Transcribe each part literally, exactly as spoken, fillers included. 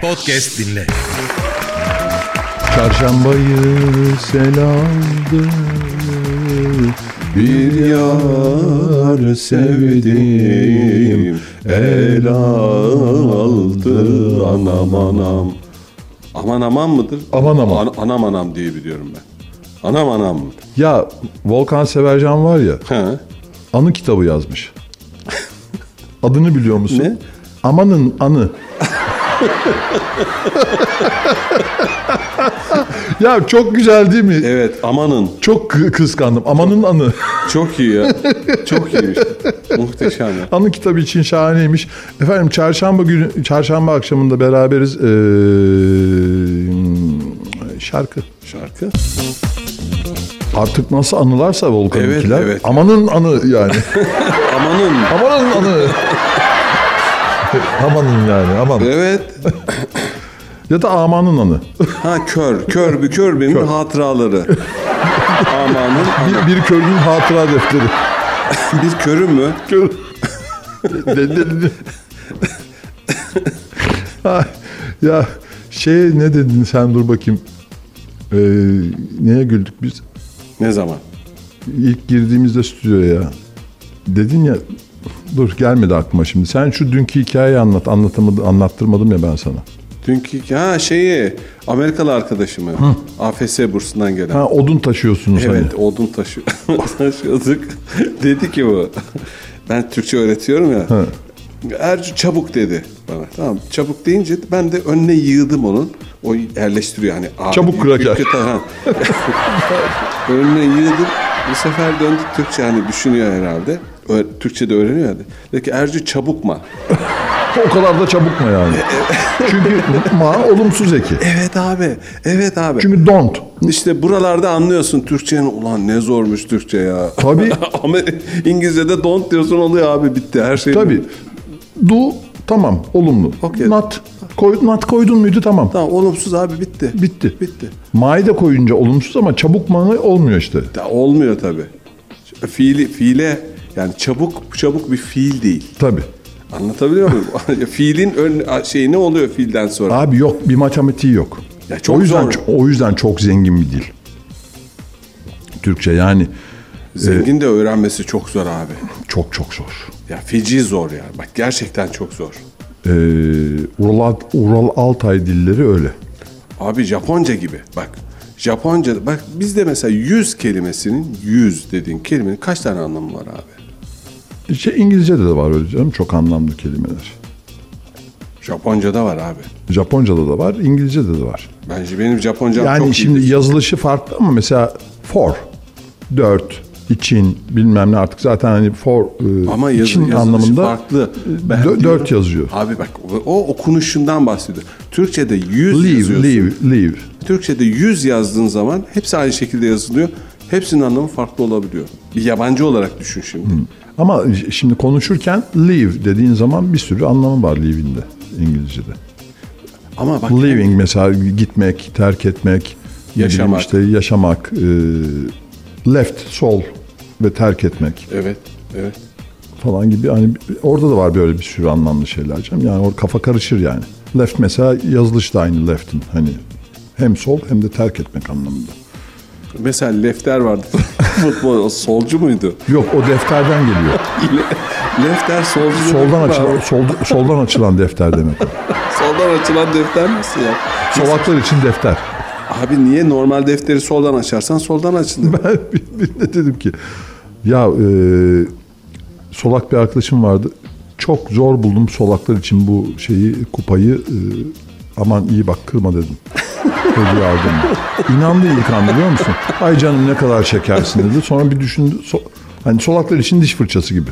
Podcast dinle. Çarşambayı sel aldı, bir yar sevdim, el aldı anam anam. Aman aman mıdır? Aman aman. An- anam anam diye biliyorum ben. Anam anam mıdır? Ya Volkan Severcan var ya, He. anı kitabı yazmış. Adını biliyor musun? Ne? Amanın anı. Ya çok güzel değil mi? Evet, amanın. Çok kı- kıskandım. Amanın anı. Çok iyi ya. Çok iyiymiş. Muhteşem ya. Anı kitabı için şahaneymiş. Efendim çarşamba günü, çarşamba akşamında beraberiz. Ee, şarkı. Şarkı. Artık nasıl anılarsa Volkan'ınkiler. Evet, evet. Amanın anı yani. Amanın. Amanın anı. Amanın yani aman. Evet. Ya da amanın anı. Ha kör. Kör bir kör benim Kör. hatıraları. Amanın. Bir, bir körün hatıra defteri. Bir körü mü? Kör. De- de- de- Ay, ya şey ne dedin sen dur bakayım. Ee, neye güldük biz? Ne zaman? İlk girdiğimizde stüdyoya ya. Dedin ya, dur gelmedi aklıma şimdi. Sen şu dünkü hikayeyi anlat. Anlatamadı, anlattırmadım ya ben sana. Dünkü ha şeyi Amerikalı arkadaşımı. A F S bursundan gelen. Ha odun taşıyorsunuz Evet, hani. odun taşı taşıyorduk. Dedi ki bu. Ben Türkçe öğretiyorum ya. Ha. Ercü çabuk dedi bana. Tamam, çabuk deyince ben de önüne yığdım onun. O yerleştiriyor hani. Abi, Çabuk kraker. Önüne yığdım. Bu sefer döndü Türkçe hani düşünüyor herhalde. Ö- Türkçe de öğreniyor hadi. Dedi ki Ercü çabuk ma. O kadar da çabuk mu yani? Çünkü ma olumsuz eki. Evet abi. Evet abi. Çünkü don't. İşte buralarda anlıyorsun Türkçenin ulan ne zormuş Türkçe ya. Tabii. Ama İngilizce'de don't diyorsun oluyor abi bitti her şey. Tabii. Do tamam olumlu. Okey. Not koy, not koydun muydu tamam. Tamam olumsuz abi bitti. Bitti. Bitti. Ma'yı da koyunca olumsuz ama çabuk manı olmuyor işte. Ya olmuyor tabii. Fiili, fiile yani çabuk çabuk bir fiil değil. Tabii. Anlatabiliyor muyum? Fiilin ön şeyi ne oluyor fiilden sonra? Abi yok bir matematiği yok. Ya çok o yüzden zor. o yüzden çok zengin bir dil. Alt yani Zengin de öğrenmesi çok zor abi. çok çok zor. Ya feci zor yani. Bak gerçekten çok zor. Ee, Ural, Ural Altay dilleri öyle. Abi Japonca gibi. Bak Japonca bak bizde mesela yüz kelimesinin yüz dediğin kelimenin kaç tane anlamı var abi? İşte İngilizce'de de var öyle canım çok anlamlı kelimeler. Japonca'da var abi. Japonca'da da var, İngilizce'de de var. Bence benim Japoncam Yani çok şimdi iyidir. yazılışı farklı ama mesela for, dört, için bilmem ne artık zaten hani for Ama e, yazı, için yazılışı anlamında farklı. Ben dö- diyorum- dört yazıyor. Abi bak o okunuşundan bahsediyor. Türkçe'de yüz Leave, yazıyorsun. leave, leave. Türkçe'de yüz yazdığın zaman hepsi aynı şekilde yazılıyor. Hepsinin anlamı farklı olabiliyor. Bir yabancı olarak düşün şimdi. Ama şimdi konuşurken leave dediğin zaman bir sürü anlamı var leaving'de İngilizce'de. Ama bak Leaving mesela gitmek, terk etmek, ne bileyim Yaşamak. işte yaşamak, e, left, sol ve terk etmek evet, evet. falan gibi hani orada da var böyle bir sürü anlamlı şeyler canım. Yani orada kafa karışır yani. Left mesela yazılış da aynı left'in hani hem sol hem de terk etmek anlamında. Mesela Lefter vardı. Futbol o solcu muydu? Yok o defterden geliyor. Lefter solcu. Soldan demek mi açılan abi? sol, soldan açılan defter demek. o. Soldan açılan defter nasıl ya? Solaklar için defter. Abi niye normal defteri soldan açarsan soldan açılır? Ben birine dedim ki ya e, solak bir arkadaşım vardı. Çok zor buldum solaklar için bu şeyi kupayı e, aman iyi bak kırma dedim. Hediye aldım. İnandı ilk an biliyor musun? Ay canım ne kadar şekersin dedi. Sonra bir düşündü. So, hani solaklar için diş fırçası gibi.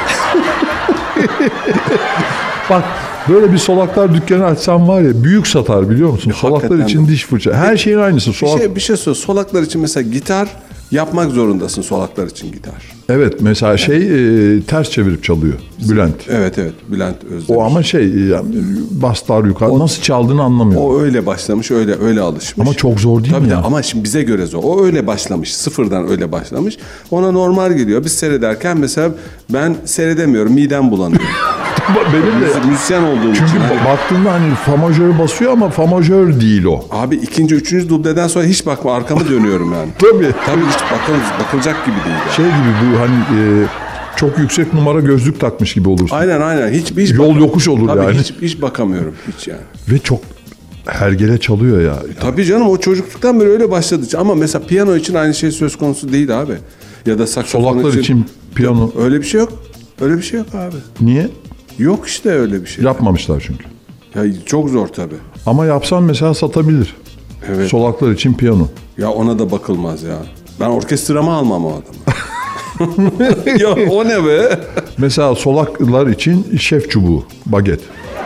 Bak böyle bir solaklar dükkanı açsam var ya büyük satar biliyor musun? Solaklar hakikaten için de. diş fırça. Her şeyin aynısı. Bir Solak... şey, bir şey söyle. Solaklar için mesela gitar yapmak zorundasın solaklar için gitar. Evet mesela şey e, ters çevirip çalıyor Bülent. Evet evet Bülent Özdemir. O ama şey yani, baslar yukarı nasıl çaldığını anlamıyor. O öyle başlamış, öyle öyle alışmış. Ama çok zor değil Tabii mi de ya? ama şimdi bize göre zor. O öyle başlamış, sıfırdan öyle başlamış. Ona normal geliyor. Biz seyrederken mesela ben seyredemiyorum, midem bulanıyor. Benim de. Müzisyen olduğum Çünkü için. Hani, baktığında hani fa majör basıyor ama fa majör değil o. abi ikinci, üçüncü dubleden sonra hiç bakma, arkamı dönüyorum yani. Tabii. Tabii hiç bakıl, bakılacak gibi değil yani. Şey gibi bu hani e, çok yüksek numara gözlük takmış gibi olursun. Aynen aynen. Hiç, hiç Yol bakam- yokuş olur Tabii yani. Hiç, hiç bakamıyorum hiç yani. Ve çok hergele çalıyor ya. Tabii canım, o çocukluktan beri öyle başladı. Ama mesela piyano için aynı şey söz konusu değil abi. Ya da saksafon Solaklar için. için piyano. Öyle bir şey yok. Öyle bir şey yok abi. Niye? Yok işte öyle bir şey. Yapmamışlar çünkü. Ya çok zor tabii. Ama yapsan mesela satabilir. Evet. Solaklar için piyano. Ya ona da bakılmaz ya. Ben orkestramı almam o adamı. Ya o ne be? Mesela solaklar için şef çubuğu, baget.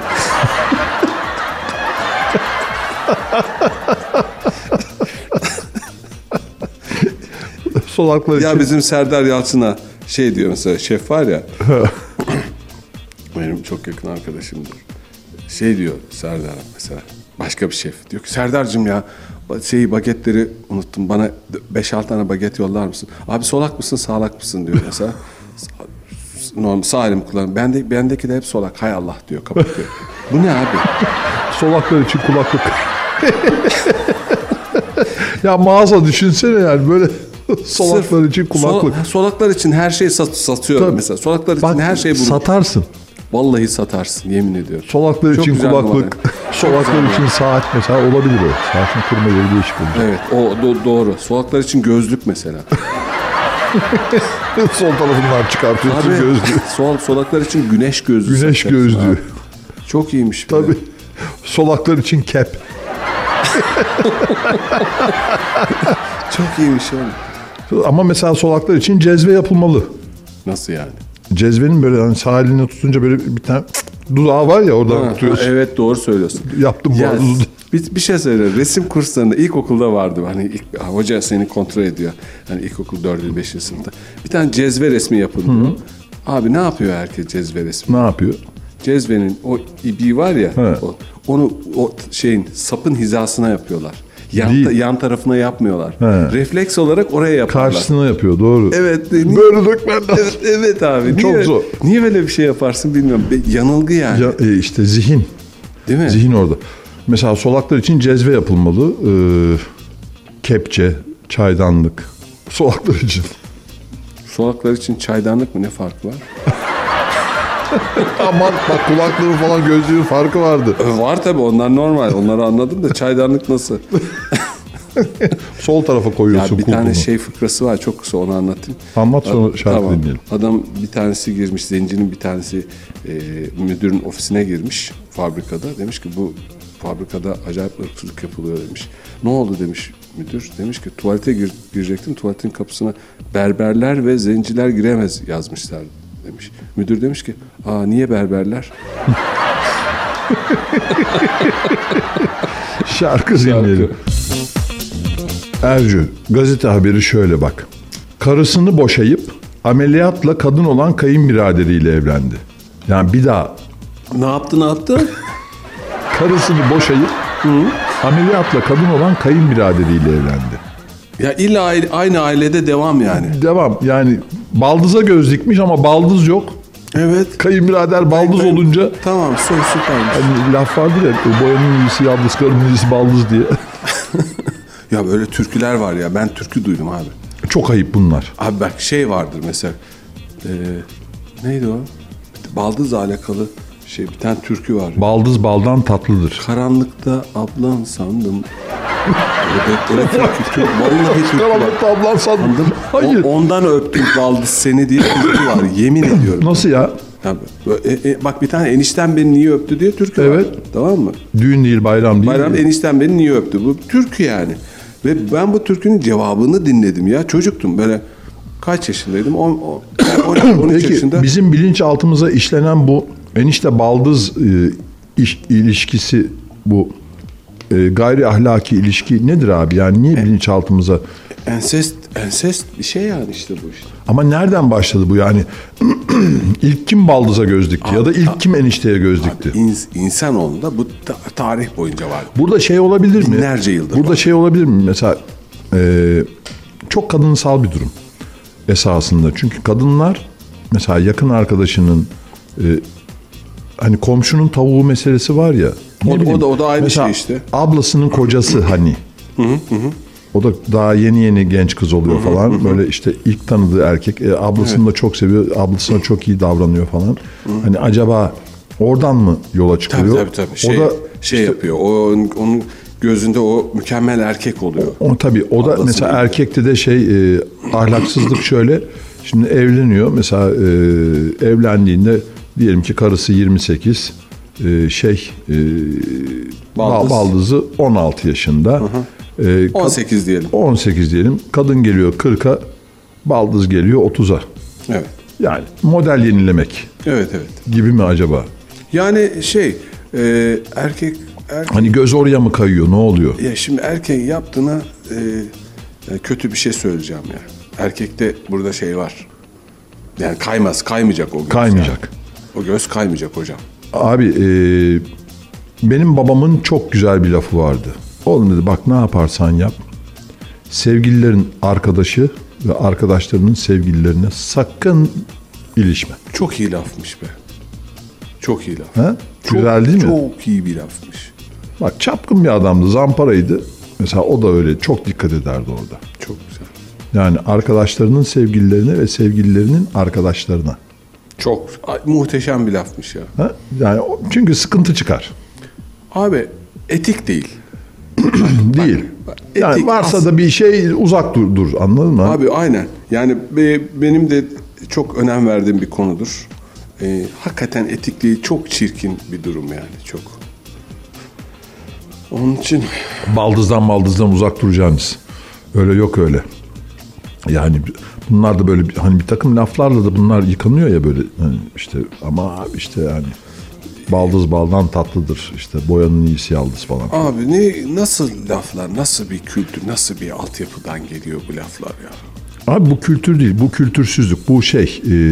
Solaklar için. Ya bizim Serdar Yalçın'a şey diyor mesela, şef var ya. Benim çok yakın arkadaşımdır. Şey diyor Serdar mesela, başka bir şef. Diyor ki Serdar'cığım ya şeyi, bagetleri unuttum, bana beş altı tane baget yollar mısın? Abi solak mısın sağlak mısın diyor mesela. Normal sağ elim kullanıyorum. Bende, bendeki de hep solak. Hay Allah diyor, kapatıyor. Bu ne abi? Solaklar için kulaklık. Ya mağaza düşünsene yani böyle solaklar Sırf için kulaklık. sol- solaklar için her şey sat, satıyor Tabii. mesela. Solaklar için Bak, her şey bulunur. satarsın. Vallahi satarsın, yemin ediyorum. Solaklar Çok için güzel kulaklık, numara. solaklar güzel için saat mesela olabilir o. Saatin kurma yeri değişik olacak. Evet, o do- doğru. Solaklar için gözlük mesela. Sol tarafından çıkartıyorsun Abi, gözlüğü. sol solaklar için güneş gözlüğü. Güneş satacaksın gözlüğü. abi. Çok iyiymiş. bir de. Tabii. Solaklar için kep. Çok iyiymiş oğlum. Ama mesela solaklar için cezve yapılmalı. Nasıl yani? Cezvenin böyle hani sağ elini tutunca böyle bir tane dudağı var ya oradan Ha, tutuyorsun. evet, doğru söylüyorsun. Yaptım Ya, bazı dudağı. bir, bir şey söyle. Resim kurslarında ilkokulda vardı. Hani ilk, hoca seni kontrol ediyor. Hani ilkokul dördüncü beşinci sınıfta. Bir tane cezve resmi yapın diyor. Abi ne yapıyor herkes cezve resmi? Ne yapıyor? Cezvenin o ibi var ya, He. o, onu o şeyin sapın hizasına yapıyorlar. Yan, Değil. ta- yan tarafına yapmıyorlar. He. Refleks olarak oraya yapıyorlar. Karşısına yapıyor doğru. Evet. Niye, Böyle dökmen lazım. evet, evet abi. Çok niye, zor. Niye böyle bir şey yaparsın bilmiyorum. Be- Yanılgı yani. Ya, e, işte zihin. Değil mi? Zihin orada. Mesela solaklar için cezve yapılmalı. Ee, kepçe, çaydanlık. Solaklar için. Solaklar için çaydanlık mı, ne farkı var? Aman bak kulaklığı falan gözlüğün farkı vardı. E, Var tabii, onlar normal. Onları anladım da çaydanlık nasıl? Sol tarafa Ya koyuyorsun bir kulpunu. tane şey fıkrası var, çok kısa, onu anlatayım. Anlat sonra şarkı Tamam. dinleyelim. Adam bir tanesi girmiş, zencinin bir tanesi e, müdürün ofisine girmiş fabrikada. Demiş ki bu fabrikada acayip ırkçılık yapılıyor demiş. Ne oldu demiş müdür. Demiş ki tuvalete gir, girecektim, tuvaletin kapısına berberler ve zenciler giremez yazmışlar demiş. Müdür demiş ki aa niye berberler? Şarkı dinleyelim. Ercü, gazete haberi şöyle bak. Karısını boşayıp ameliyatla kadın olan kayınbiraderiyle evlendi. Yani bir daha Ne yaptı ne yaptı? karısını boşayıp ameliyatla kadın olan kayınbiraderiyle evlendi. Ya illa aile- aynı ailede devam yani. Devam yani baldıza göz dikmiş ama baldız yok. Evet. Kayınbirader baldız Ben- olunca Tamam, soy süpermiş. hani laf vardır ya boyanın iyisi yaldız karının iyisi baldız diye. Ya böyle türküler var ya, ben türkü duydum abi. Çok ayıp bunlar. Abi bak şey vardır mesela. E, neydi o? Baldızla alakalı şey, bir tane türkü var. Baldız baldan tatlıdır. Karanlıkta ablan sandım. Öyle, öyle türkü, türkü, vallahi türkü var. Karanlıkta ablan sandım. Anladın mı? Hayır. O- ondan öptüm baldız seni diye türkü var. Yemin ediyorum. Nasıl ya? Ya, böyle, e, e, bak bir tane enişten beni niye öptü diye türkü Evet. var. Tamam mı? Düğün değil bayram değil. Bayram enişten beni niye öptü? Bu türkü yani. Ve ben bu türkünün cevabını dinledim ya. Çocuktum böyle, kaç yaşındaydım? on, on, on üç Peki yaşında. bizim bilinçaltımıza işlenen bu enişte baldız e, iş, ilişkisi, bu e, gayri ahlaki ilişki nedir abi? Yani niye bilinçaltımıza? Ensest, ensest bir şey yani işte bu işte. Ama nereden başladı bu yani? İlk kim baldıza göz dikti ya da ilk kim enişteye göz dikti? İns, insanoğlunda bu ta- tarih boyunca var. Burada şey olabilir mi? Binlerce yıldır Burada var. şey olabilir mi? Mesela e, çok kadınsal bir durum esasında. Çünkü kadınlar mesela yakın arkadaşının e, hani komşunun tavuğu meselesi var ya. O, bileyim, o da o da aynı mesela şey işte. Ablasının kocası hani. Hı hı hı. O da daha yeni yeni genç kız oluyor hı hı, falan. Hı. Böyle işte ilk tanıdığı erkek. E, ablasını evet. da çok seviyor. Ablasına çok iyi davranıyor falan. Hı. Hani acaba oradan mı yola çıkıyor? Tabii tabii. tabii. Şey, o da şey işte, yapıyor. O onun gözünde o mükemmel erkek oluyor. O, tabii. O da mesela gibi. Erkekte de şey e, ahlaksızlık şöyle. Şimdi evleniyor. Mesela e, evlendiğinde diyelim ki karısı yirmi sekiz, e, şey e, Baldız. baldızı on altı yaşında. Hı hı. E, on sekiz diyelim. on sekiz diyelim. Kadın geliyor kırka, baldız geliyor otuza. Evet. Yani model yenilemek. Evet evet. Gibi mi acaba? Yani şey e, erkek, erkek hani göz oraya mı kayıyor? Ne oluyor? Ya şimdi erkeğin yaptığına e, kötü bir şey söyleyeceğim ya. Erkekte burada şey var. Yani kaymaz, kaymayacak o göz. Kaymayacak. Yani. O göz kaymayacak hocam. Abi e, benim babamın çok güzel bir lafı vardı. Oğlum dedi bak ne yaparsan yap. Sevgililerin arkadaşı ve arkadaşlarının sevgililerine sakın ilişme. Çok iyi lafmış be. Çok iyi laf. Ha? Çok, güzel değil mi? Çok iyi bir lafmış. Bak çapkın bir adamdı, zamparaydı. Mesela o da öyle çok dikkat ederdi orada. Çok güzel. Yani arkadaşlarının sevgililerine ve sevgililerinin arkadaşlarına. Çok muhteşem bir lafmış ya. Ha? Yani çünkü sıkıntı çıkar. Abi etik değil. Değil. Bak, etik yani varsa as- da bir şey uzak dur, dur anladın mı? Abi aynen. Yani be, benim de çok önem verdiğim bir konudur. Ee, hakikaten etikliği çok çirkin bir durum yani çok. Onun için baldızdan baldızdan uzak duracaksınız. Öyle yok öyle. Yani bunlar da böyle hani bir takım laflarla da bunlar yıkanıyor ya böyle hani işte ama işte yani baldız baldan tatlıdır işte boyanın iyisi yaldız falan. Abi ne nasıl laflar, nasıl bir kültür, nasıl bir altyapıdan geliyor bu laflar ya? Abi bu kültür değil, bu kültürsüzlük, bu şey e,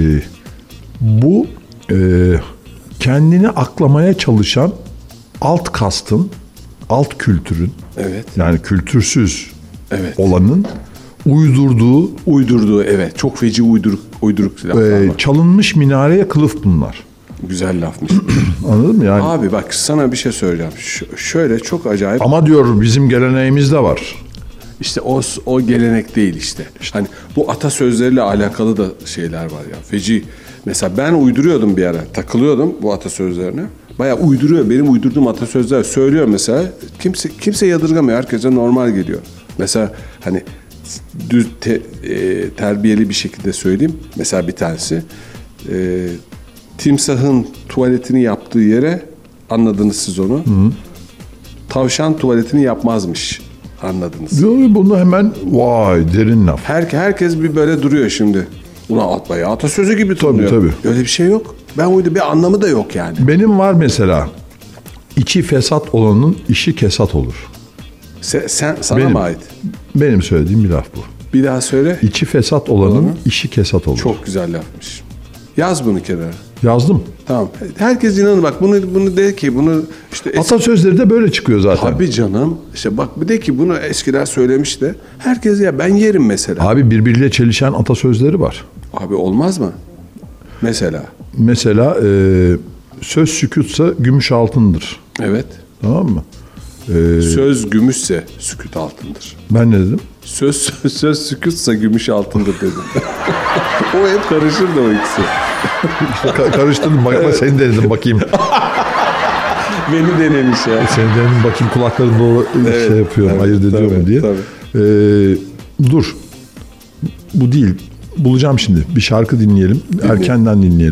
bu e, kendini aklamaya çalışan alt kastın, alt kültürün, evet. Yani kültürsüz evet. olanın uydurduğu, uydurduğu evet çok feci uyduruk uyduruk laflar e, çalınmış minareye kılıf bunlar. Güzel lafmış. Anladın mı yani? Abi bak sana bir şey söyleyeceğim. Ş- şöyle çok acayip. Ama diyor bizim geleneğimizde var. İşte o o gelenek değil işte. işte. Hani bu atasözleriyle alakalı da şeyler var ya. Feci. Mesela ben uyduruyordum bir ara. Takılıyordum bu atasözlerine. Bayağı uyduruyor. Benim uydurduğum atasözler söylüyor mesela. Kimse kimse yadırgamıyor. Herkese normal geliyor. Mesela hani düz te, e, terbiyeli bir şekilde söyleyeyim. Mesela bir tanesi e, timsahın tuvaletini yaptığı yere anladınız siz onu. Hı. Tavşan tuvaletini yapmazmış. Anladınız. Bunu hemen vay derin laf. Her, herkes bir böyle duruyor şimdi. Ulan at bayağı atasözü gibi tınlıyor. Tabii tabii. Öyle bir şey yok. Ben uydu bir anlamı da yok yani. Benim var mesela. İçi fesat olanın işi kesat olur. Sen, sen sana benim, mı ait? Benim söylediğim bir laf bu. Bir daha söyle. İçi fesat olanın Olanı. işi kesat olur. Çok güzel lafmış. Yaz bunu kenara. Yazdım. Tamam. Herkes inanır bak bunu bunu de ki bunu işte eski... atasözleri de böyle çıkıyor zaten. Tabii canım. İşte bak bir de ki bunu eskiler söylemiş de herkes ya ben yerim mesela. Abi birbiriyle çelişen atasözleri var. Abi olmaz mı? Mesela. Mesela e, söz sükutsa gümüş altındır. Evet. Tamam mı? Ee, söz gümüşse sükut altındır. Ben ne dedim? Söz söz, söz sükutsa gümüş altındır dedim. O hep karışırdı o ikisi. Ka- karıştırdım. Bak, evet. Seni denedim bakayım. Beni denemiş ya. Seni denedim bakayım kulakların doğru evet, şey yapıyorum. Evet, ayırt ediyor mu diye. Ee, dur. Bu değil. Bulacağım şimdi. Bir şarkı dinleyelim. Dinleyelim. Erkenden dinleyelim.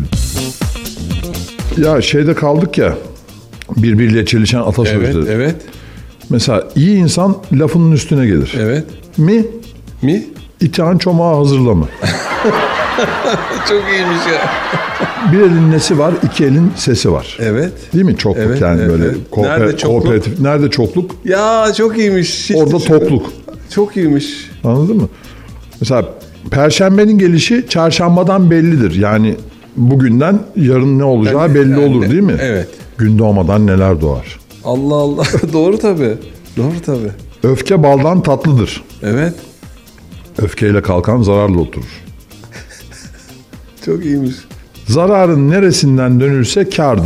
Ya şeyde kaldık ya. Birbiriyle çelişen atasözleri. Evet, evet. Mesela iyi insan lafının üstüne gelir. Evet. Mi? Mi? İtihan çomağı hazırlama. Çok iyiymiş ya. Bir elin nesi var, iki elin sesi var. Evet. Değil mi? Çokluk evet, yani evet, böyle evet. Kooper- Nerede çokluk? Kooperatif. Nerede çokluk? Ya çok iyiymiş. Hiç orada tokluk. Çok iyiymiş. Anladın mı? Mesela Perşembenin gelişi çarşambadan bellidir. Yani bugünden yarın ne olacağı yani, belli yani, olur değil mi? Evet. Gün doğmadan neler doğar. Allah Allah. Doğru tabii. Doğru tabii. Öfke baldan tatlıdır. Evet. Öfkeyle kalkan zararla oturur. Çok iyiymiş. Zararın neresinden dönülse kârdır.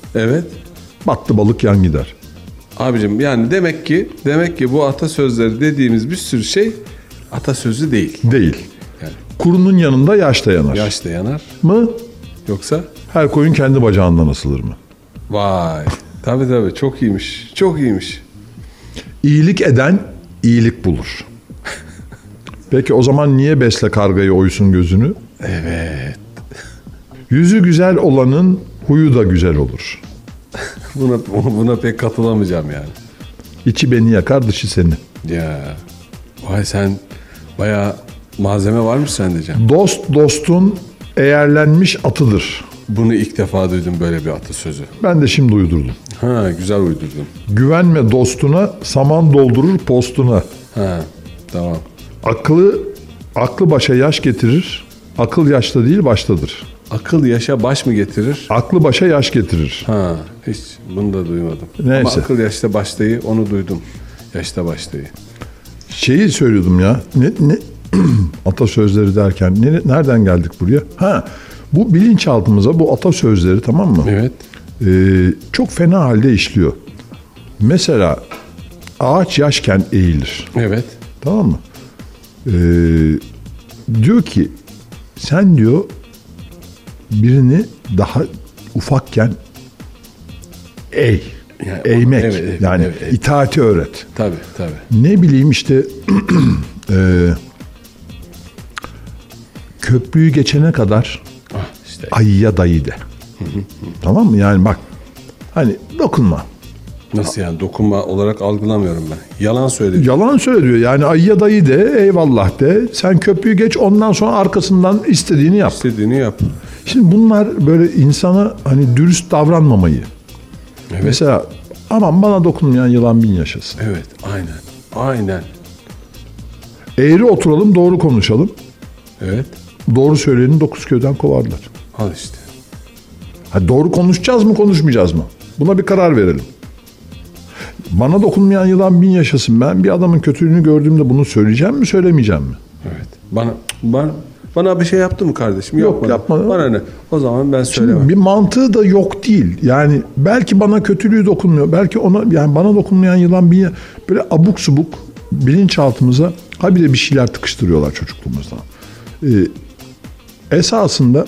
Evet. Battı balık yan gider. Abicim yani demek ki demek ki bu atasözleri dediğimiz bir sürü şey atasözü değil. Değil. Yani Kurunun yanında yaş da yanar. yaş da yanar. Mı? Yoksa Her koyun kendi bacağından asılır mı? vay. Tabii tabii çok iyiymiş. Çok iyiymiş. İyilik eden iyilik bulur. Peki o zaman niye besle kargayı oysun gözünü? Evet. Yüzü güzel olanın huyu da güzel olur. Buna buna pek katılamayacağım yani. İçi beni yakar, dışı seni. Ya. Vay sen bayağı malzeme varmış sende Cem. Dost dostun eğerlenmiş atıdır. Bunu ilk defa duydum böyle bir atasözü. Ben de şimdi uydurdum. Ha güzel uydurdun. Güvenme dostuna, saman doldurur postuna. Ha tamam. Aklı aklı başa yaş getirir. Akıl yaşta değil baştadır. Akıl yaşa baş mı getirir? Aklı başa yaş getirir. Ha hiç bunu da duymadım. Neyse. Ama akıl yaşta baştayı onu duydum. Yaşta baştayı. Şeyi söylüyordum ya. Ne ne atasözleri derken ne, nereden geldik buraya? Ha, bu bilinçaltımıza bu atasözleri, tamam mı? Evet. Ee, çok fena halde işliyor. Mesela ağaç yaşken eğilir. Evet. Tamam mı? Ee, diyor ki sen diyor birini daha ufakken eğ. Yani, eğmek. evet, evet, yani evet, evet. itaati öğret. Tabii tabii. Ne bileyim işte e, köprüyü geçene kadar Ah işte. ayıya dayı de. Tamam mı? Yani bak hani dokunma. Nasıl yani dokunma olarak algılamıyorum ben. Yalan söylüyor. Yalan söylüyor. Yani ayıya dayı de, eyvallah de. Sen köprüyü geç, ondan sonra arkasından istediğini yap. İstediğini yap. Şimdi bunlar böyle insana hani dürüst davranmamayı. Evet. Mesela aman bana dokunmayan yılan bin yaşasın. Evet aynen. Aynen. Eğri oturalım, doğru konuşalım. Evet. Doğru söyleyeni dokuz köyden kovarlar. Al işte. Ha, doğru konuşacağız mı, konuşmayacağız mı? Buna bir karar verelim. Bana dokunmayan yılan bin yaşasın. Ben bir adamın kötülüğünü gördüğümde bunu söyleyeceğim mi, söylemeyeceğim mi? Evet. Bana bana bana bir şey yaptı mı kardeşim? Yok, Yapmadı. yapmadı. Bana ne? O zaman ben söylemem. Şimdi bir mantığı da yok değil. Yani belki bana kötülüğü dokunmuyor. Belki ona, yani bana dokunmayan yılan bir, böyle abuk subuk bilinçaltımıza habire bir şeyler tıkıştırıyorlar çocukluğumuzdan. Ee, esasında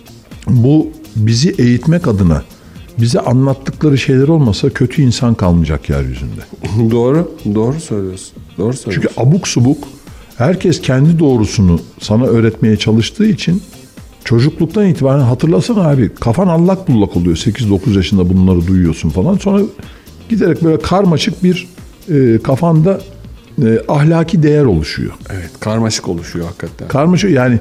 bu bizi eğitmek adına bize anlattıkları şeyler olmasa kötü insan kalmayacak yeryüzünde. Doğru. Doğru söylüyorsun. Doğru söylüyorsun. Çünkü abuk subuk herkes kendi doğrusunu sana öğretmeye çalıştığı için çocukluktan itibaren hatırlasana abi, kafan allak bullak oluyor. sekiz dokuz yaşında bunları duyuyorsun falan. Sonra giderek böyle karmaşık bir e, kafanda e, ahlaki değer oluşuyor. Evet. Karmaşık oluşuyor hakikaten. Karmaşık yani,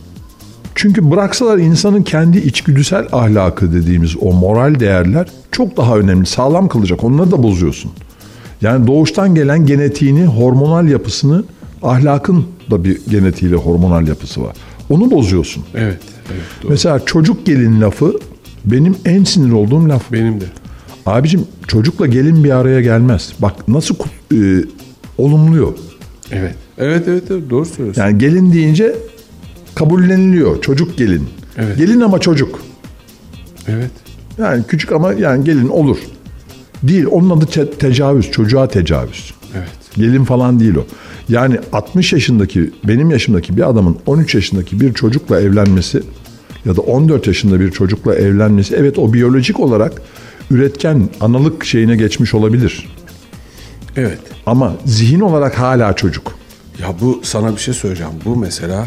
çünkü bıraksalar insanın kendi içgüdüsel ahlakı dediğimiz o moral değerler çok daha önemli. Sağlam kılacak. Onları da bozuyorsun. Yani doğuştan gelen genetiğini, hormonal yapısını, ahlakın da bir genetiğiyle hormonal yapısı var. Onu bozuyorsun. Evet. Evet. Doğru. Mesela çocuk gelin lafı benim en sinir olduğum laf. Benim de. Abicim çocukla gelin bir araya gelmez. Bak nasıl e, olumluyor. Evet. Evet evet, evet. Doğru söylüyorsun. Yani gelin deyince kabulleniliyor. Çocuk gelin. Evet. Gelin ama çocuk. Evet. Yani küçük ama yani gelin olur. Değil. Onun adı te- tecavüz. Çocuğa tecavüz. Evet. Gelin falan değil o. Yani altmış yaşındaki, benim yaşımdaki bir adamın on üç yaşındaki bir çocukla evlenmesi ya da on dört yaşında bir çocukla evlenmesi, evet o biyolojik olarak üretken analık şeyine geçmiş olabilir. Evet. Ama zihin olarak hala çocuk. Ya bu sana bir şey söyleyeceğim. Bu mesela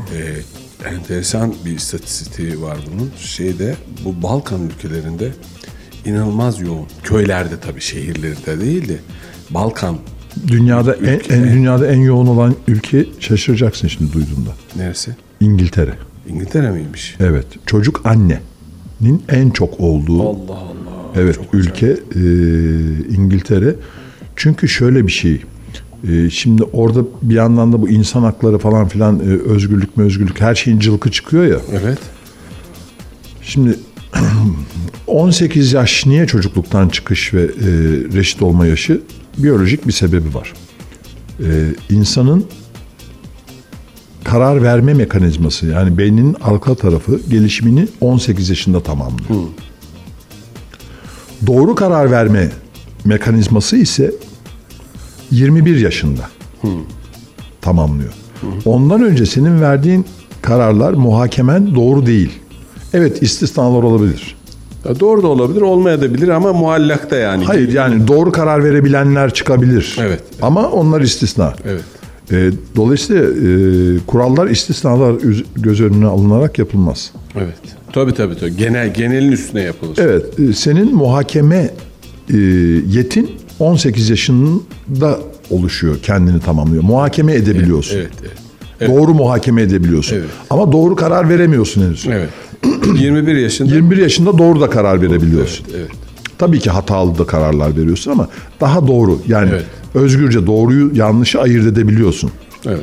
e, enteresan bir istatistiği var bunun. Şeyde bu Balkan ülkelerinde inanılmaz yoğun. Köylerde tabii, şehirlerinde değil de Balkan. Dünyada en, Ülke- en dünyada en yoğun olan ülke, şaşıracaksın şimdi duyduğunda. Neresi? İngiltere. İngiltere miymiş? Evet. Çocuk annenin en çok olduğu Allah Allah. evet Çok ülke e, İngiltere. Çünkü şöyle bir şey. E, şimdi orada bir yandan da bu insan hakları falan filan, e, özgürlük mü özgürlük, her şeyin cılkı çıkıyor ya. Evet. Şimdi on sekiz yaş niye çocukluktan çıkış ve e, reşit olma yaşı? Biyolojik bir sebebi var. E, insanın karar verme mekanizması, yani beyninin arka tarafı gelişimini on sekiz yaşında tamamlıyor. Doğru karar verme mekanizması ise yirmi bir yaşında hmm. tamamlıyor. Hmm. Ondan önce senin verdiğin kararlar, muhakemen doğru değil. Evet, istisnalar olabilir. Ya doğru da olabilir, olmayabilir ama muallakta yani. Hayır, yani doğru karar verebilenler çıkabilir. Evet. Ama onlar istisna. Evet. E, dolayısıyla e, kurallar, istisnalar göz önüne alınarak yapılmaz. Evet. Tabii tabii tabii. Genel genelin üstüne yapılır. Evet. E, senin muhakeme e, yetin on sekiz yaşında oluşuyor, kendini tamamlıyor. Muhakeme edebiliyorsun. Evet, evet, evet. Evet. Doğru muhakeme edebiliyorsun. Evet. Ama doğru karar veremiyorsun henüz. Evet. yirmi bir yaşında. yirmi bir yaşında doğru da karar verebiliyorsun. Evet, evet. Tabii ki hatalı da kararlar veriyorsun ama daha doğru. Yani evet. özgürce doğruyu yanlışı ayırt edebiliyorsun. Evet.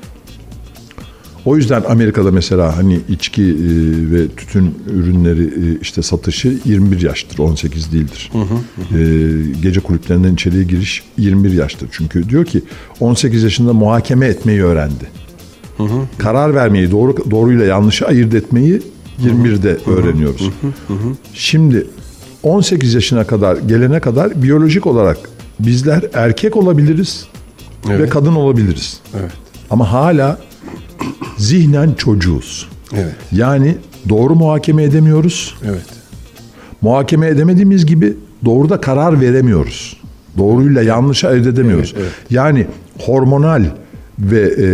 O yüzden Amerika'da mesela hani içki e, ve tütün ürünleri e, işte satışı yirmi bir yaştır, on sekiz değildir. Hı hı hı. E, gece kulüplerinden içeriye giriş yirmi bir yaştır. Çünkü diyor ki on sekiz yaşında muhakeme etmeyi öğrendi. Hı hı. Karar vermeyi, doğru doğruyla yanlışı ayırt etmeyi yirmi birde hı hı. öğreniyoruz. Hı hı hı. Şimdi on sekiz yaşına kadar gelene kadar biyolojik olarak bizler erkek olabiliriz evet. ve kadın olabiliriz. Evet. Ama hala zihnen çocuğuz. Evet. Yani doğru muhakeme edemiyoruz. Evet. Muhakeme edemediğimiz gibi doğru da karar veremiyoruz. Doğruyla yanlışı ayırt edemiyoruz. Evet, evet. Yani hormonal ve e,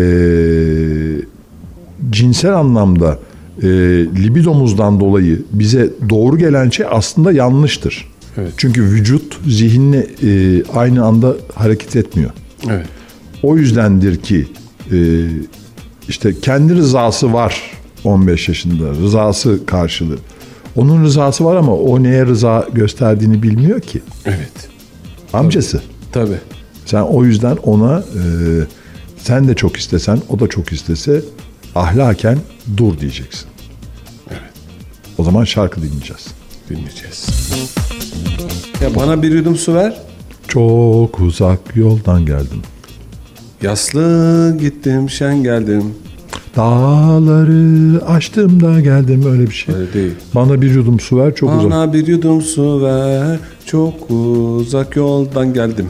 cinsel anlamda e, libidomuzdan dolayı bize doğru gelen şey aslında yanlıştır. Evet. Çünkü vücut zihinle e, aynı anda hareket etmiyor. Evet. O yüzdendir ki e, işte kendi rızası var on beş yaşında, rızası karşılığı. Onun rızası var ama o neye rıza gösterdiğini bilmiyor ki. Evet. Amcası. Tabii. Tabii. Sen o yüzden ona e, sen de çok istesen, o da çok istese ahlaken dur diyeceksin. Evet. O zaman şarkı dinleyeceğiz. Dinleyeceğiz. Ya bana bir yudum su ver. Çok uzak yoldan geldim. Yaslı gittim, şen geldim. Dağları aştım da geldim, öyle bir şey. Öyle değil. Bana bir yudum su ver, çok Bana uzak. Bana bir yudum su ver, çok uzak yoldan geldim.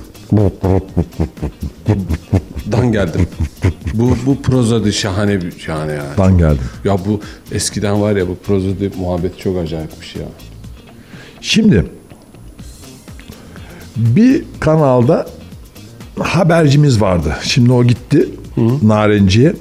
Dan geldim. Bu bu prozadi şahane bir şahane yani. Dan geldim. Ya bu eskiden var ya, bu prozadi muhabbeti çok acayipmiş ya. Şimdi bir kanalda habercimiz vardı. Şimdi o gitti Hı. Narenciye.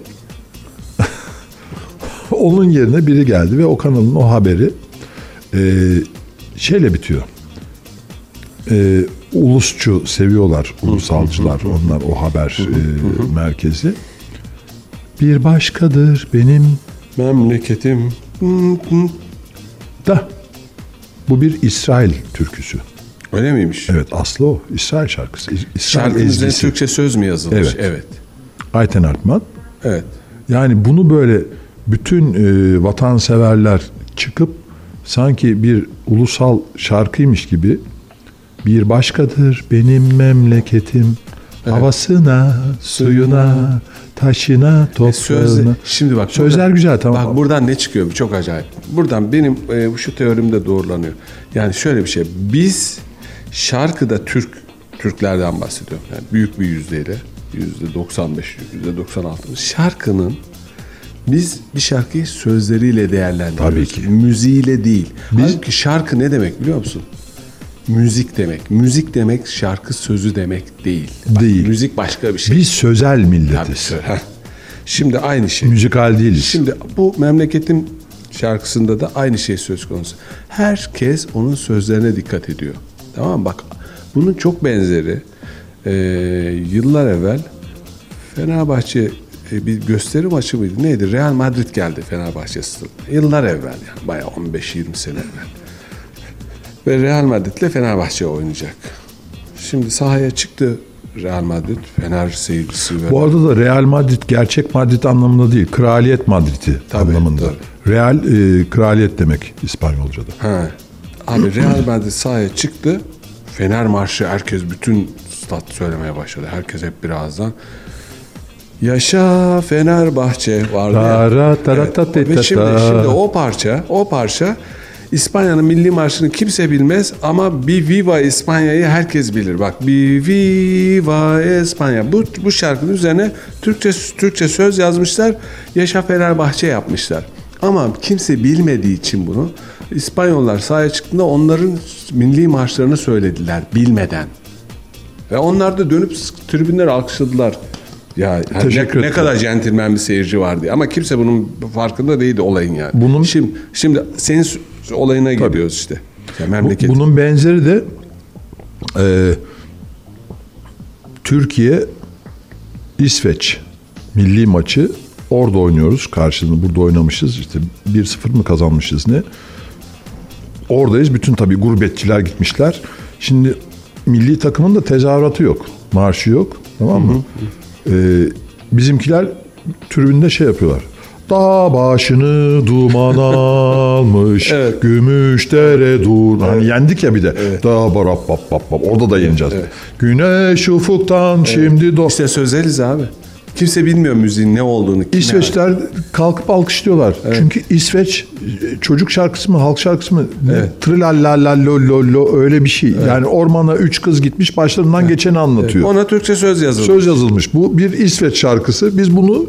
Onun yerine biri geldi ve o kanalın o haberi e, şeyle bitiyor. E, ulusçu seviyorlar, ulusalcılar. Hı hı hı. Onlar o haber hı hı hı. E, merkezi. Bir başkadır benim memleketim. Hı hı. Da bu bir İsrail türküsü. Öyle miymiş? Evet, aslı o. İsrail şarkısı. İsrail şarkının ezgisi. Türkçe söz mü yazılmış? Evet. Evet. Ayten Artman. Evet. Yani bunu böyle bütün e, vatanseverler çıkıp sanki bir ulusal şarkıymış gibi bir başkadır benim memleketim. Evet. Havasına, suyuna, taşına, toprağına. Sözde, şimdi bak. Sözler buradan, güzel, tamam. Bak buradan ne çıkıyor? Çok acayip. Buradan benim e, şu teorim de doğrulanıyor. Yani şöyle bir şey. Biz şarkıda Türk, Türklerden bahsediyorum. Yani büyük bir yüzdeyle. yüzde doksan beş, yüzde doksan altı. Şarkının biz bir şarkıyı sözleriyle değerlendiriyoruz. Tabii ki. Müziğiyle değil. Biz, halbuki şarkı ne demek biliyor musun? Müzik demek. Müzik demek şarkı sözü demek değil. Bak, değil. Müzik başka bir şey. Biz sözel milletiz. Tabii, şimdi aynı şey. Müzikal değiliz. Şimdi bu memleketin şarkısında da aynı şey söz konusu. Herkes onun sözlerine dikkat ediyor. Tamam mı? Bak, bunun çok benzeri e, yıllar evvel Fenerbahçe e, bir gösteri maçı mıydı? Neydi? Real Madrid geldi Fenerbahçe stadına. Yıllar evvel, yani bayağı on beş yirmi sene evvel. Ve Real Madrid'le Fenerbahçe oynayacak. Şimdi sahaya çıktı Real Madrid, Fener seyircisi. Ve bu arada da Real Madrid gerçek Madrid anlamında değil, Kraliyet Madrid'i tabii, anlamında. Tabii. Real e, kraliyet demek İspanyolca'da. Ha. Abi Real Madrid sahaya çıktı. Fener marşı, herkes, bütün stat söylemeye başladı. Herkes hep birazdan. Yaşa Fenerbahçe vardı ya. Evet. Ve şimdi, şimdi o parça, o parça İspanya'nın milli marşını kimse bilmez ama bir Viva İspanya'yı herkes bilir. Bak, bir Viva İspanya. Bu bu şarkının üzerine Türkçe Türkçe söz yazmışlar. Yaşa Fenerbahçe yapmışlar. Ama kimse bilmediği için bunu İspanyollar sahaya çıktığında onların milli marşlarını söylediler bilmeden. Ve onlar da dönüp tribünleri alkışladılar. Ya ne, ne kadar centilmen bir seyirci var diye. Ama kimse bunun farkında değildi olayın yani. Bunun, şimdi şimdi senin olayına tabii gidiyoruz işte. Bu, bunun benzeri de e, Türkiye İsveç milli maçı orada oynuyoruz. Karşılığında burada oynamışız. İşte bir sıfır mı kazanmışız ne? Oradayız. Bütün tabii gurbetçiler gitmişler. Şimdi milli takımın da tezahüratı yok. Marşı yok. Tamam mı? Hı hı. Ee, bizimkiler tribünde şey yapıyorlar. Dağ başını duman almış, evet. Gümüşdere dur. Hani yendik ya bir de. Evet. Dağ barap bap bap bap. Orada da yeneceğiz. Evet. Güneş ufuktan evet. Şimdi do. İşte sözleriz abi. Kimse bilmiyor müziğin ne olduğunu. İsveçler kalkıp alkışlıyorlar. Evet. Çünkü İsveç çocuk şarkısı mı, halk şarkısı mı? Evet. Trillallallallollo öyle bir şey. Evet. Yani ormana üç kız gitmiş, başlarından evet. geçeni anlatıyor. Evet. Ona Türkçe söz yazılmış. Söz yazılmış. Bu bir İsveç şarkısı. Biz bunu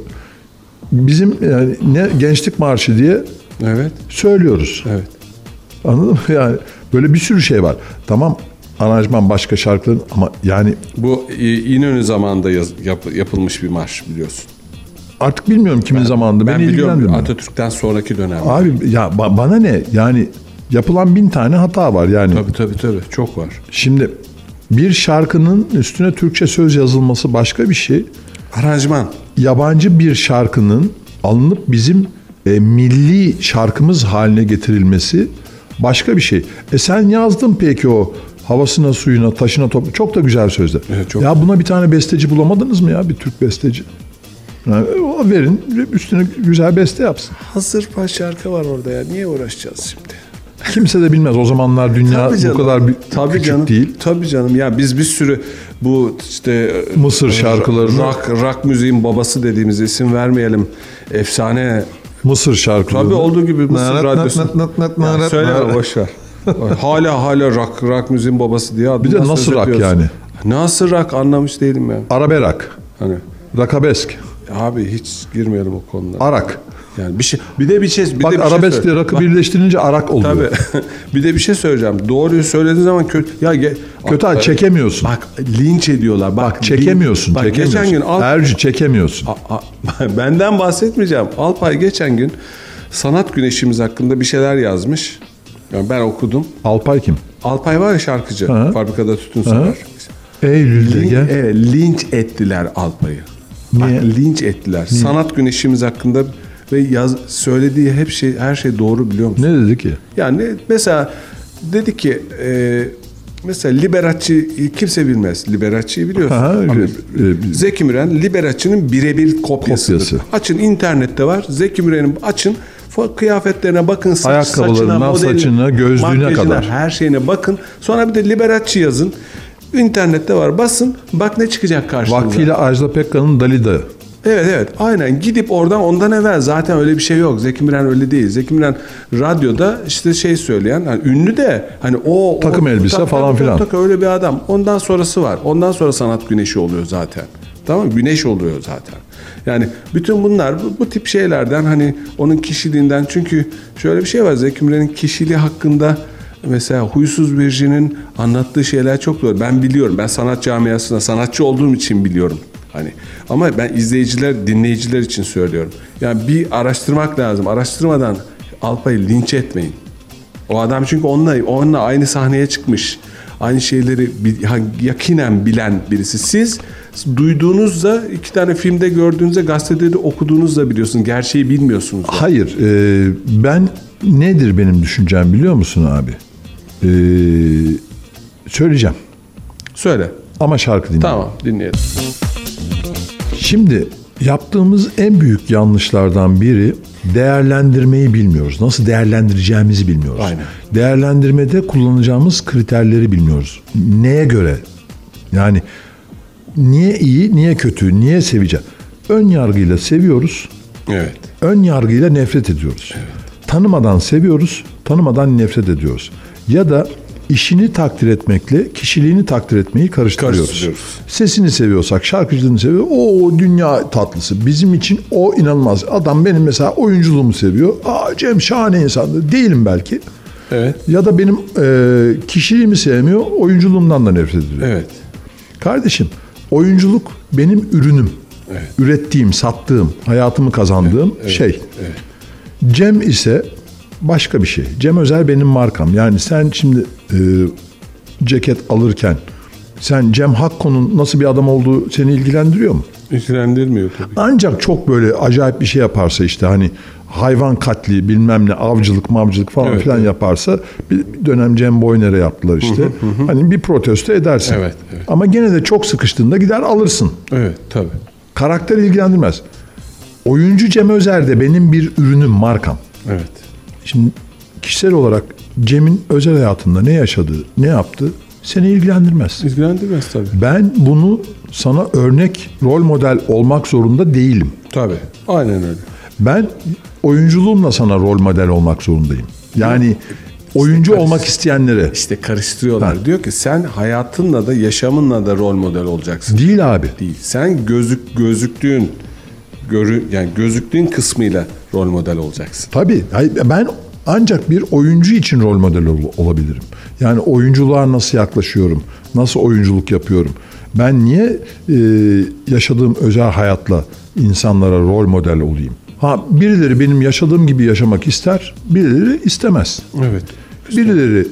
bizim yani ne gençlik marşı diye evet. söylüyoruz. Evet. Anladın mı? Yani böyle bir sürü şey var. Tamam. Aranjman başka şarkıların ama yani... Bu İnönü zamanında yaz, yap, yapılmış bir marş biliyorsun. Artık bilmiyorum kimin ben, zamanında. Ben Beni biliyorum Atatürk'ten sonraki dönem. Abi ya ba- bana ne? Yani yapılan bin tane hata var yani. Tabii tabii tabii. Çok var. Şimdi bir şarkının üstüne Türkçe söz yazılması başka bir şey. Aranjman. Yabancı bir şarkının alınıp bizim e, milli şarkımız haline getirilmesi başka bir şey. E sen yazdın peki o havasına, suyuna, taşına, toprağa. Çok da güzel sözler. Evet, çok. Ya buna bir tane besteci bulamadınız mı ya? Bir Türk besteci. Yani verin, üstüne güzel beste yapsın. Hazır baş şarkı var orada ya. Niye uğraşacağız şimdi? Kimse de bilmez. O zamanlar dünya bu kadar bir, tabii küçük canım, değil. Tabii canım. Ya biz bir sürü bu işte Mısır şarkılarını, rock, rock müziğin babası dediğimiz, isim vermeyelim, efsane Mısır şarkıları. Tabii olduğu gibi Mısır radyosu. Söyleme boş ver. hala hala rock, rock müziğin babası diye adını. Bir de nasıl rock yani? Nasıl rock anlamış değilim ben. Arabe rock. Hani. Rakabesk. Abi hiç girmeyelim o konulara. Arak. Yani bir şey, bir de bir şey, bir Bak de bir arabesk ile rakı birleştirince arak oluyor. Tabii. Bir de bir şey söyleyeceğim. Doğruyu söylediğin zaman kötü. Ya ge, kötü bak, çekemiyorsun. Bak linç ediyorlar. Bak, bak çekemiyorsun. Bak, çekemiyorsun. Geçen gün Alp, Ercü çekemiyorsun. A, a, benden bahsetmeyeceğim. Alpay geçen gün sanat güneşimiz hakkında bir şeyler yazmış. Yani ben okudum. Alpay kim? Alpay var ya şarkıcı. Aha. Fabrikada tütün satar. Eylül'de Lin, gel. Evet, linç ettiler Alpay'ı. Niye? Bak, linç ettiler. Niye? Sanat güneşimiz hakkında ve yaz, söylediği hep şey, her şey doğru biliyor musun? Ne dedi ki? Yani mesela dedi ki e, mesela Liberace'yi kimse bilmez. Liberace'yi biliyorsun. Aha, hani, e, Zeki Müren Liberace'nin birebir kopyasıdır. Kopyası. Açın internette var. Zeki Müren'in açın kıyafetlerine bakın, ayakkabılarından saçına, saçına, gözlüğüne kadar her şeyine bakın. Sonra bir de Liberace yazın. İnternette var. Basın. Bak ne çıkacak karşınıza. Vaktiyle Ajda Pekkan'ın Dalida. Evet evet. Aynen. Gidip oradan ondan evvel zaten öyle bir şey yok. Zeki Müren öyle değil. Zeki Müren radyoda işte şey söyleyen, hani ünlü de hani o takım o, elbise tak, falan filan. Tak, öyle bir adam. Ondan sonrası var. Ondan sonra sanat güneşi oluyor zaten. Tamam mı? Güneş oluyor zaten. Yani bütün bunlar bu, bu tip şeylerden, hani onun kişiliğinden, çünkü şöyle bir şey var, Zeki Müren'in kişiliği hakkında mesela Huysuz Virjin'in anlattığı şeyler çok doğru. Ben biliyorum. Ben sanat camiasına sanatçı olduğum için biliyorum. Hani ama ben izleyiciler, dinleyiciler için söylüyorum. Yani bir araştırmak lazım. Araştırmadan Alpay'ı linç etmeyin. O adam çünkü onunla onunla aynı sahneye çıkmış. Aynı şeyleri yakinen bilen birisi. Siz duyduğunuzda, iki tane filmde gördüğünüzde, gazetede de okuduğunuzda biliyorsunuz. Gerçeği bilmiyorsunuz. Yani. Hayır. E, ben nedir benim düşüncem biliyor musun abi? E, söyleyeceğim. Söyle. Ama şarkı dinleyelim. Tamam, dinleyelim. Şimdi yaptığımız en büyük yanlışlardan biri, değerlendirmeyi bilmiyoruz. Nasıl değerlendireceğimizi bilmiyoruz. Aynen. Değerlendirmede kullanacağımız kriterleri bilmiyoruz. Neye göre? Yani niye iyi, niye kötü, niye seveceğim? Ön yargıyla seviyoruz. Evet. Ön yargıyla nefret ediyoruz. Evet. tanımadan seviyoruz, tanımadan nefret ediyoruz. Ya da işini takdir etmekle kişiliğini takdir etmeyi karıştırıyoruz. Karıştırıyoruz. Sesini seviyorsak, şarkıcılığını seviyor. O dünya tatlısı. Bizim için o inanılmaz. Adam benim mesela oyunculuğumu seviyor. Aa, Cem şahane insandı. Değilim belki. Evet. Ya da benim e, kişiliğimi sevmiyor, oyunculuğumdan da nefret ediyor. Evet. Kardeşim, oyunculuk benim ürünüm. Evet. Ürettiğim, sattığım, hayatımı kazandığım evet, şey. Evet. Cem ise başka bir şey. Cem Özer benim markam. Yani sen şimdi e, ceket alırken sen Cem Hakko'nun nasıl bir adam olduğu seni ilgilendiriyor mu? İlgilendirmiyor tabii. Ancak çok böyle acayip bir şey yaparsa işte hani hayvan katli bilmem ne avcılık mavcılık falan Evet, filan evet. yaparsa bir dönem Cem Boyner'e yaptılar işte. Hani bir protesto edersin. Evet, evet. Ama gene de çok sıkıştığında gider alırsın. Evet tabii. Karakter ilgilendirmez. Oyuncu Cem Özer de benim bir ürünüm, markam. Evet. Şimdi kişisel olarak Cem'in özel hayatında ne yaşadığı, ne yaptığı seni ilgilendirmez. İlgilendirmez tabii. Ben bunu sana örnek, rol model olmak zorunda değilim. Tabii. Aynen öyle. Ben oyunculuğumla sana rol model olmak zorundayım. Yani oyuncu olmak isteyenlere. İşte karıştırıyorlar. Ha. Diyor ki sen hayatınla da yaşamınla da rol model olacaksın. Değil abi. Değil. Sen gözük gözüktüğün görü yani gözüktüğün kısmıyla rol model olacaksın. Tabii. Hayır, ben ancak bir oyuncu için rol model ol- olabilirim. Yani oyunculuğa nasıl yaklaşıyorum? Nasıl oyunculuk yapıyorum? Ben niye e, yaşadığım özel hayatla insanlara rol model olayım? Ha, birileri benim yaşadığım gibi yaşamak ister, birileri istemez. Evet. Birileri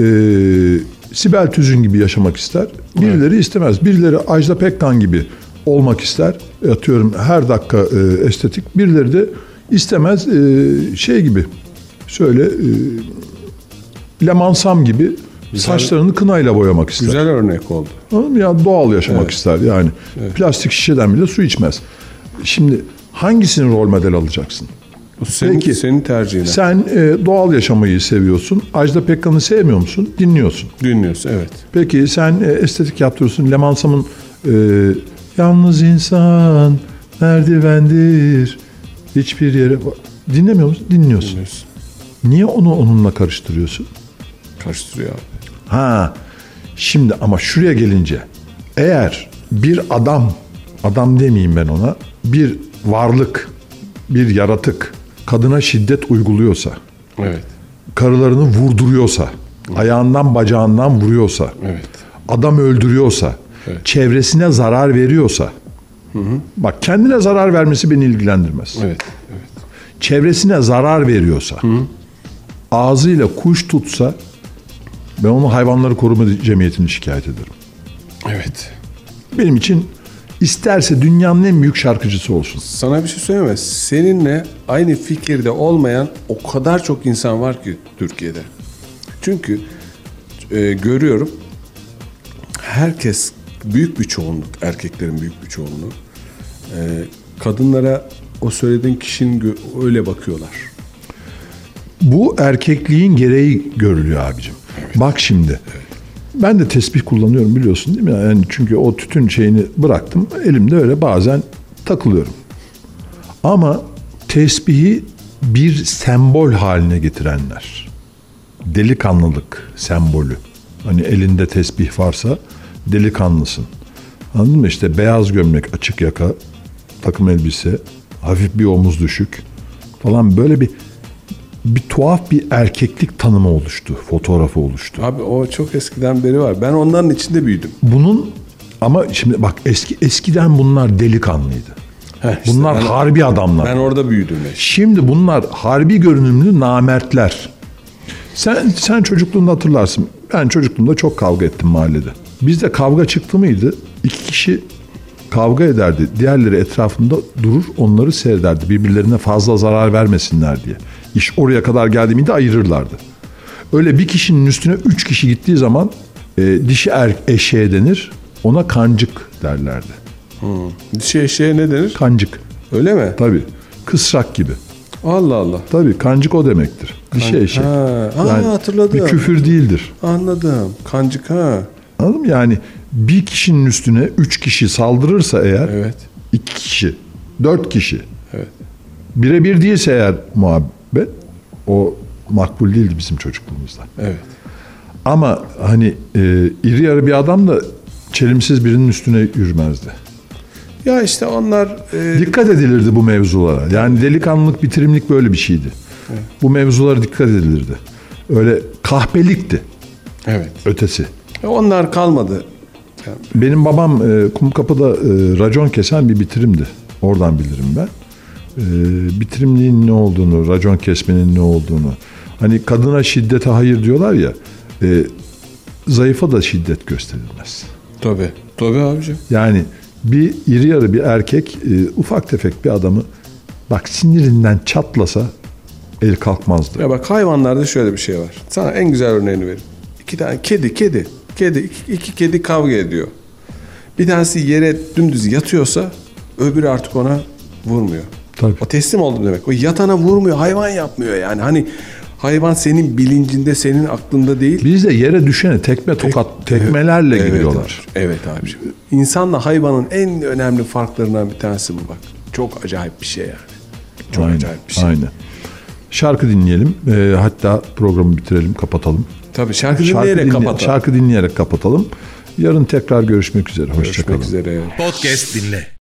e, Sibel Tüzün gibi yaşamak ister, birileri evet. istemez. Birileri Ajda Pekkan gibi olmak ister. Atıyorum her dakika e, estetik. Birileri de istemez e, şey gibi. Şöyle e, Lemansam gibi güzel, saçlarını kınayla boyamak ister. Güzel örnek oldu. Anladın mı? Yani doğal yaşamak evet. ister yani. Evet. Plastik şişeden bile su içmez. Şimdi hangisini rol model alacaksın? Bu senin, Peki, senin tercihin. Sen e, doğal yaşamayı seviyorsun. Ajda Pekkan'ı sevmiyor musun? Dinliyorsun. Dinliyorsun, evet. Peki sen e, estetik yaptırıyorsun. Lemansam'ın e, yalnız insan merdivendir. Hiçbir yere... Dinlemiyor musun? Dinliyorsun. Dinliyorsun. Niye onu onunla karıştırıyorsun? Karıştırıyor abi. Ha, şimdi ama şuraya gelince eğer bir adam, adam demeyeyim ben ona, bir varlık, bir yaratık kadına şiddet uyguluyorsa, evet, karılarını vurduruyorsa, evet. ayağından bacağından vuruyorsa, evet. adam öldürüyorsa, evet. çevresine zarar veriyorsa, hı hı. bak kendine zarar vermesi beni ilgilendirmez. Evet, evet. Çevresine zarar veriyorsa, hı hı. ağzıyla kuş tutsa, ben onu hayvanları koruma cemiyetine şikayet ederim. Evet. Benim için isterse dünyanın en büyük şarkıcısı olsun. Sana bir şey söyleyeyim mi? Seninle aynı fikirde olmayan o kadar çok insan var ki Türkiye'de. Çünkü e, görüyorum herkes, büyük bir çoğunluk, erkeklerin büyük bir çoğunluğu e, kadınlara o söylediğin kişinin gö- öyle bakıyorlar. Bu erkekliğin gereği görülüyor abicim. Evet. Bak şimdi. Evet. Ben de tesbih kullanıyorum biliyorsun değil mi? Yani çünkü o tütün şeyini bıraktım. Elimde öyle bazen takılıyorum. Ama tesbihi bir sembol haline getirenler. Delikanlılık sembolü. Hani elinde tesbih varsa delikanlısın. Anladın mı? İşte beyaz gömlek, açık yaka, takım elbise, hafif bir omuz düşük falan, böyle bir bir tuhaf bir erkeklik tanımı oluştu, fotoğrafı oluştu. Abi o çok eskiden beri var. Ben onların içinde büyüdüm. Bunun ama şimdi bak eski eskiden bunlar delikanlıydı. Heh, işte bunlar ben, harbi adamlar. Ben orada büyüdüm. Işte. Şimdi bunlar harbi görünümlü namertler. Sen sen çocukluğunda hatırlarsın. Ben çocukluğumda çok kavga ettim mahallede. Bizde kavga çıktı mıydı? İki kişi kavga ederdi. Diğerleri etrafında durur, onları seyrederdi. Birbirlerine fazla zarar vermesinler diye. İş oraya kadar geldi miydi ayırırlardı. Öyle bir kişinin üstüne üç kişi gittiği zaman e, dişi er, eşeğe denir. Ona kancık derlerdi. Hmm. Dişi eşeğe ne denir? Kancık. Öyle mi? Tabii. Kısrak gibi. Allah Allah. Tabii kancık o demektir. Dişi eşek. Ha, ha, yani hatırladım. Bir küfür değildir. Anladım. Kancık ha. Anladın mı? Yani bir kişinin üstüne üç kişi saldırırsa eğer, evet. iki kişi, dört kişi. Evet. Birebir değilse eğer muhabbet, o makbul değildi bizim çocukluğumuzda. Evet. Ama hani e, iri yarı bir adam da çelimsiz birinin üstüne yürümezdi. Ya işte onlar... E... Dikkat edilirdi bu mevzulara. Yani delikanlılık, bitirimlik böyle bir şeydi. Evet. Bu mevzulara dikkat edilirdi. Öyle kahpelikti. Evet. Ötesi. E onlar kalmadı. Yani. Benim babam e, Kumkapı'da e, racon kesen bir bitirimdi. Oradan bilirim ben. E, bitirimliğin ne olduğunu, racon kesmenin ne olduğunu. Hani kadına şiddete hayır diyorlar ya. E, zayıfa da şiddet gösterilmez. Tabii. Tabii abicim. Yani bir iri yarı bir erkek e, ufak tefek bir adamı bak sinirinden çatlasa el kalkmazdı. Ya bak hayvanlarda şöyle bir şey var. Sana en güzel örneğini vereyim. İki tane kedi, kedi. Kedi, iki, iki kedi kavga ediyor. Bir tanesi yere dümdüz yatıyorsa öbürü artık ona vurmuyor. Tabii. O teslim oldum demek. O yatana vurmuyor, hayvan yapmıyor yani. Hani hayvan senin bilincinde, senin aklında değil. Biz de yere düşene tekme tokat, Tek, tekmelerle evet, gidiyorlar. Evet, evet abiciğim. İnsanla hayvanın en önemli farklarından bir tanesi bu bak. Çok acayip bir şey yani. Çok aynen, acayip bir şey. Aynen. Şarkı dinleyelim. E, hatta programı bitirelim, kapatalım. Tabii şarkı dinleyerek şarkı dinle, kapatalım. Şarkı dinleyerek kapatalım. Yarın tekrar görüşmek üzere. Hoşça kalın. Görüşmek üzere. Podcast dinle.